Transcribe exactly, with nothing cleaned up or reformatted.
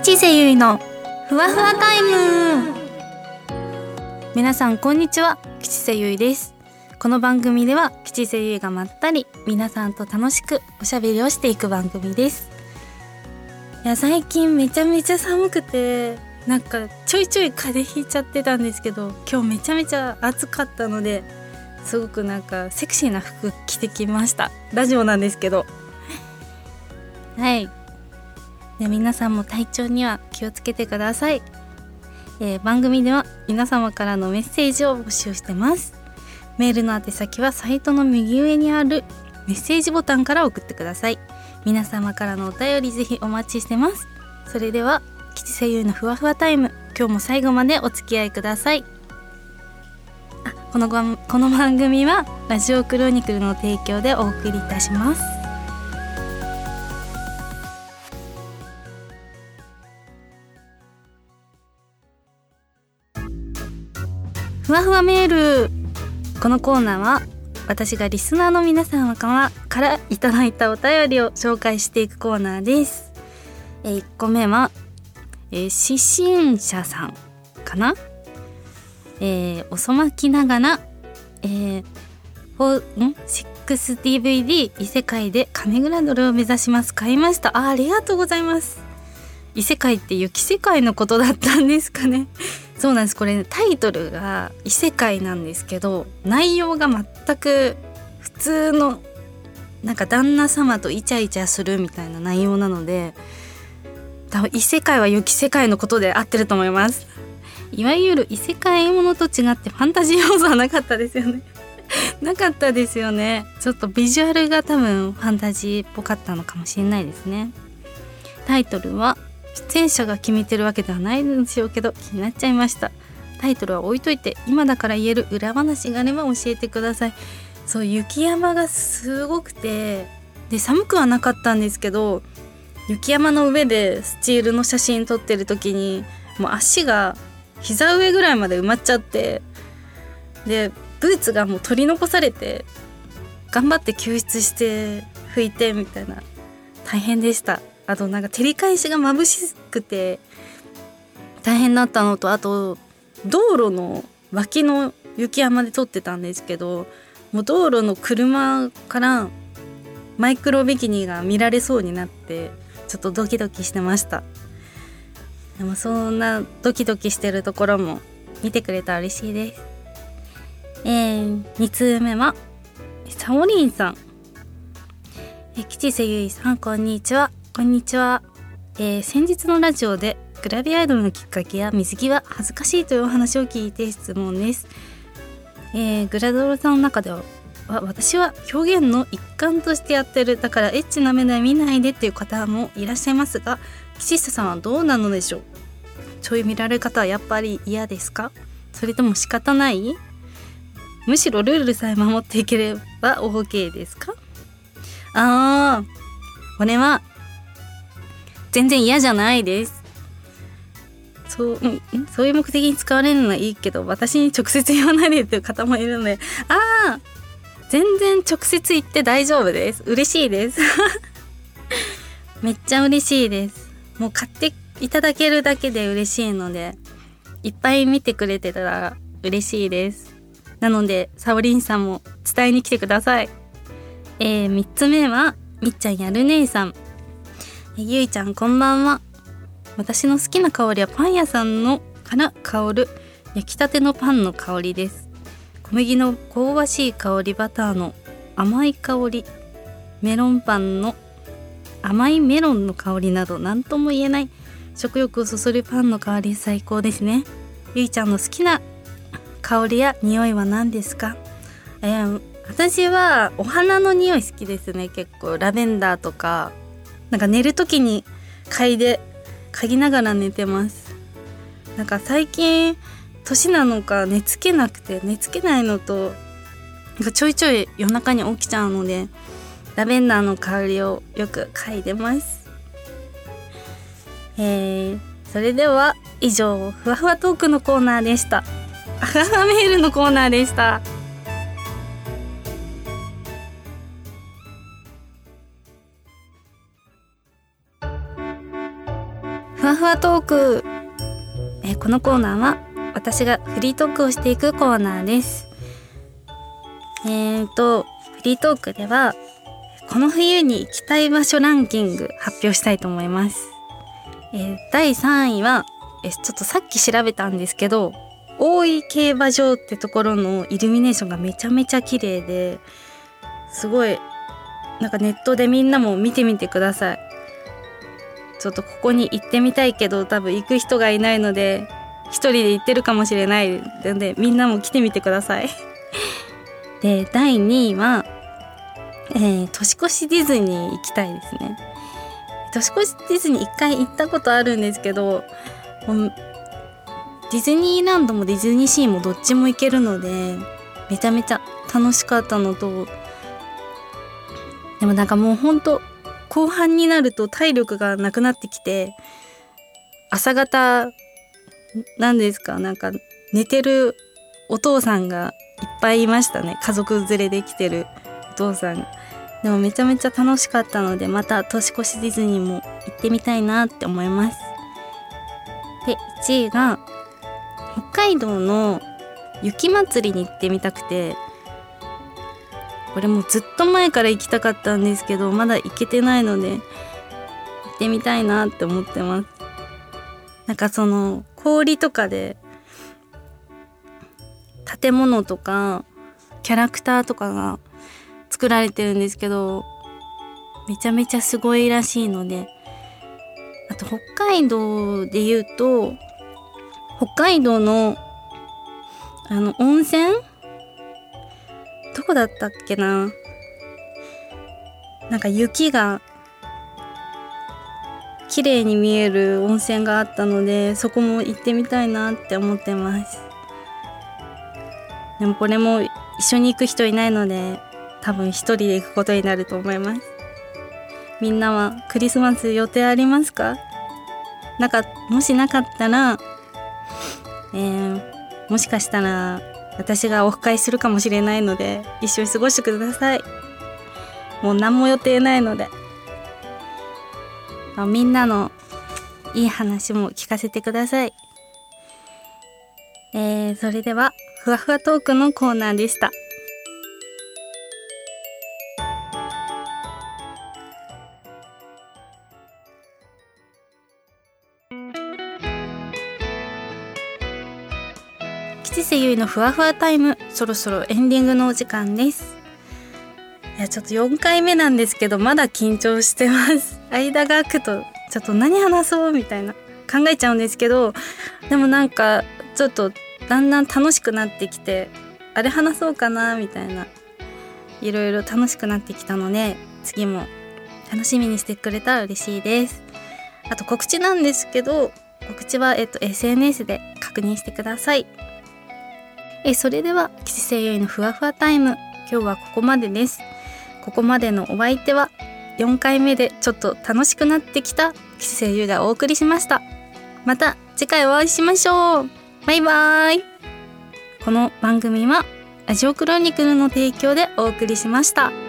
吉瀬ゆいのふわふわタイム。皆さんこんにちは、吉瀬ゆいです。この番組では吉瀬ゆいがまったり皆さんと楽しくおしゃべりをしていく番組です。いや最近めちゃめちゃ寒くてなんかちょいちょい風邪ひいちゃってたんですけど、今日めちゃめちゃ暑かったのですごくなんかセクシーな服着てきました。ラジオなんですけどはいで皆さんも体調には気をつけてください。えー、番組では皆様からのメッセージを募集してます。メールの宛先はサイトの右上にあるメッセージボタンから送ってください。皆様からのお便りぜひお待ちしてます。それでは吉瀬ゆいのふわふわタイム、今日も最後までお付き合いください。あこのごこの番組はラジオクロニクルの提供でお送りいたします。ふわふわメール。このコーナーは私がリスナーの皆様からいただいたお便りを紹介していくコーナーです。えー、いっこめは、えー、指針者さんかな、えー、遅まきながら、えー、フォん シックスディーブイディー 異世界でカメグラドルを目指します。買いました。 あ, ありがとうございます。異世界って雪世界のことだったんですかね。そうなんです。これ、ね、タイトルが異世界なんですけど内容が全く普通のなんか旦那様とイチャイチャするみたいな内容なので、多分異世界は雪世界のことで合ってると思います。いわゆる異世界ものと違ってファンタジー要素はなかったですよねなかったですよね。ちょっとビジュアルが多分ファンタジーっぽかったのかもしれないですね。タイトルは出演者が決めてるわけではないんでしょうけど気になっちゃいました。タイトルは置いといて今だから言える裏話があれば教えてください。そう雪山がすごくてで寒くはなかったんですけど、雪山の上でスチールの写真撮ってる時にもう足が膝上ぐらいまで埋まっちゃって、でブーツがもう取り残されて頑張って救出して拭いてみたいな、大変でした。あとなんか照り返しが眩しくて大変だったのと、あと道路の脇の雪山で撮ってたんですけど、もう道路の車からマイクロビキニが見られそうになってちょっとドキドキしてました。でもそんなドキドキしてるところも見てくれたら嬉しいです。えー、に通目はサオリンさん。え吉瀬ゆいさんこんにちは。こんにちは、えー、先日のラジオでグラビアアイドルのきっかけや水着は恥ずかしいというお話を聞いて質問です。えー、グラドルさんの中では私は表現の一環としてやってる、だからエッチな目で見ないでっていう方もいらっしゃいますが、吉瀬さんはどうなのでしょう。そういう見られ方はやっぱり嫌ですか、それとも仕方ない、むしろルールさえ守っていければ OK ですか。あーこれは全然嫌じゃないです。そう、うん、そういう目的に使われるのはいいけど私に直接言わないでっていう方もいるので、あー全然直接言って大丈夫です。嬉しいですめっちゃ嬉しいです。もう買っていただけるだけで嬉しいので、いっぱい見てくれてたら嬉しいです。なのでサオリンさんも伝えに来てください。えー、みっつめはみっちゃんやる姉さん。ゆいちゃんこんばんは。私の好きな香りはパン屋さんのから香る焼きたてのパンの香りです。小麦の香ばしい香り、バターの甘い香り、メロンパンの甘いメロンの香りなど何とも言えない食欲をそそるパンの香り、最高ですね。ゆいちゃんの好きな香りや匂いは何ですか。えー、私はお花の匂い好きですね。結構ラベンダーとか、なんか寝る時に嗅いで嗅ぎながら寝てます。なんか最近年なのか寝つけなくて、寝つけないのとなんかちょいちょい夜中に起きちゃうのでラベンダーの香りをよく嗅いでます。えー、それでは以上ふわふわトークのコーナーでした。ふわふわメールのコーナーでした。ふふわふわトーク、えー、このコーナーは私がフリートークをしていくコーナーです。えーとフリートークではこの冬に行きたい場所ランキング発表したいと思います。えー、だいさんいはえちょっとさっき調べたんですけど、大井競馬場ってところのイルミネーションがめちゃめちゃ綺麗で、すごいなんかネットでみんなも見てみてください。ちょっとここに行ってみたいけど多分行く人がいないので一人で行ってるかもしれないので、みんなも来てみてくださいでだいにいは、えー、年越しディズニー行きたいですね。年越しディズニー一回行ったことあるんですけど、ディズニーランドもディズニーシーもどっちも行けるのでめちゃめちゃ楽しかったのと、でもなんかもうほんと後半になると体力がなくなってきて、朝方なんですか、なんか寝てるお父さんがいっぱいいましたね。家族連れで来てるお父さん。でもめちゃめちゃ楽しかったので、また年越しディズニーも行ってみたいなって思います。でいちいが北海道の雪まつりに行ってみたくて、これもずっと前から行きたかったんですけどまだ行けてないので行ってみたいなって思ってます。なんかその氷とかで建物とかキャラクターとかが作られてるんですけど、めちゃめちゃすごいらしいので、あと北海道で言うと北海道のあの温泉どこだったっけな、なんか雪が綺麗に見える温泉があったので、そこも行ってみたいなって思ってます。でもこれも一緒に行く人いないので多分一人で行くことになると思います。みんなはクリスマス予定ありますか？なんかもしなかったら、えー、もしかしたら私がオフ会するかもしれないので一緒に過ごしてください。もう何も予定ないので、みんなのいい話も聞かせてください。えー、それではふわふわトークのコーナーでした。吉瀬ゆいのふわふわタイム、そろそろエンディングのお時間です。いやちょっとよんかいめなんですけどまだ緊張してます間が空くとちょっと何話そうみたいな考えちゃうんですけど、でもなんかちょっとだんだん楽しくなってきて、あれ話そうかなみたいな、いろいろ楽しくなってきたので次も楽しみにしてくれたら嬉しいです。あと告知なんですけど、告知は、えっと、エスエヌエス で確認してください。えそれでは吉瀬ゆいのふわふわタイム、今日はここまでです。ここまでのお相手はよんかいめでちょっと楽しくなってきた吉瀬ゆいがお送りしました。また次回お会いしましょう。バイバイ。この番組はラジオクロニクルの提供でお送りしました。